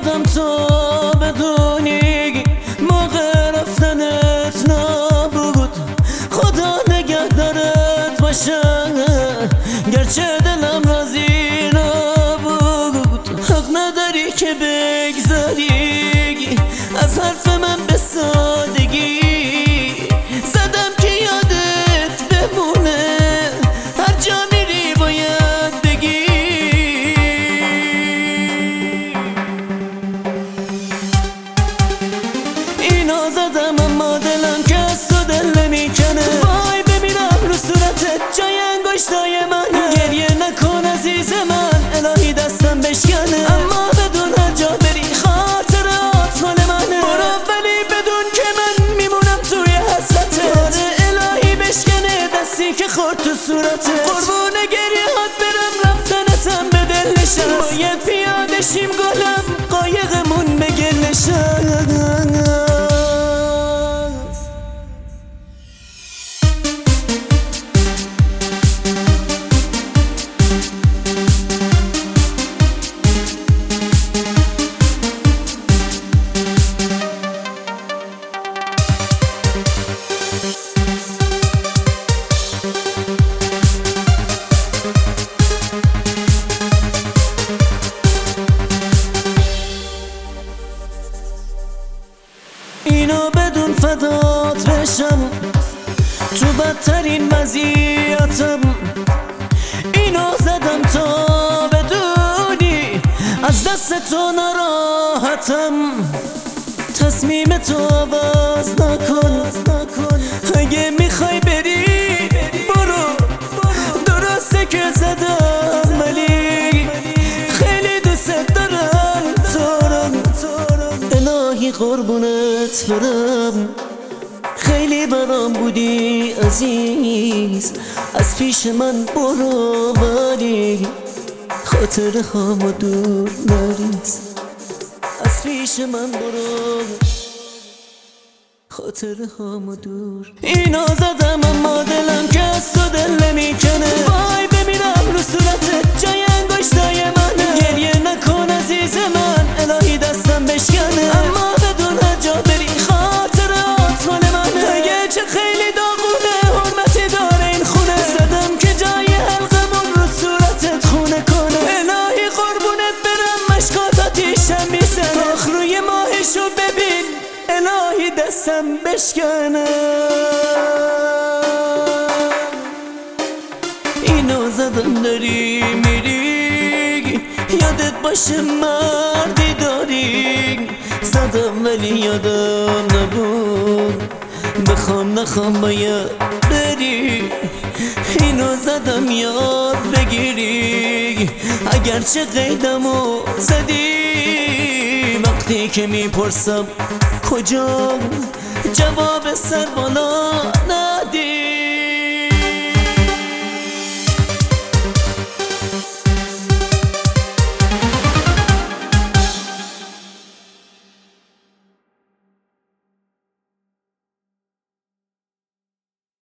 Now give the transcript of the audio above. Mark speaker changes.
Speaker 1: زدم تا بدونی موقع رفتنت نبود. خدا نگهدارت باشه گرچه دلم راضی نبود. حق نداری که بگذاری از حرف من به سادگی. زدم که یادت بمونه هر جا میری باید بگی. اینا زدم اما دلم که از تو دل نمیکنه. وای بمیرم رو صورتت جای انگشتای منه. گریه نکن عزیز من الهی دستم بشکنه. اما بدون هر جا بری خاطرات مال منه. برو ولی بدون که من میمونم توی حسرتت. آره الهی بشکنه دستی که خورد تو صورتت. قربون گریه هات برم رفتنتم به دل نشست. باید پیاده شیم گلم قایقمون به گل نشست. اینو بدون فدات بشم تو بدترین وضعیتم. اینو زدم تا بدونی از دست تو ناراحتم. تصمیم تو عوض نکن اگه میخوای بری برو. درسته که زدم ولی خیلی دوست دارم تو رو. الهی قربونت برم خیلی برام بودی عزیز. از پیش من برو ولی خاطره هامو دور نریز. از پیش من برو خاطره هامو دور. اینا زدم اما دلم که از تو دل نمیکنه. وای بمیرم رو صورتت جای انگشتای منه. گریه نکن عزیز من الهی دستم بشکنه. اما بدون هر جا بری خاطرات مال منه. اگه چه خیلی داغونه حرمتی داره این خونه. زدم که جای حلقمون رو صورتت خونه کنه. الهی قربونت برم مشکات آتیشم میزنه. آخ روی ماهشو ببین الهی دستم بشکنه. اینو زدم داری میری یادت باشه مردی داری. زدم ولی یادم نبود بخوام نخوام باید بری. اینو زدم یاد بگیری اگرچه قیدمو زدی. وقتی که میپرسم کجا جواب سر بالا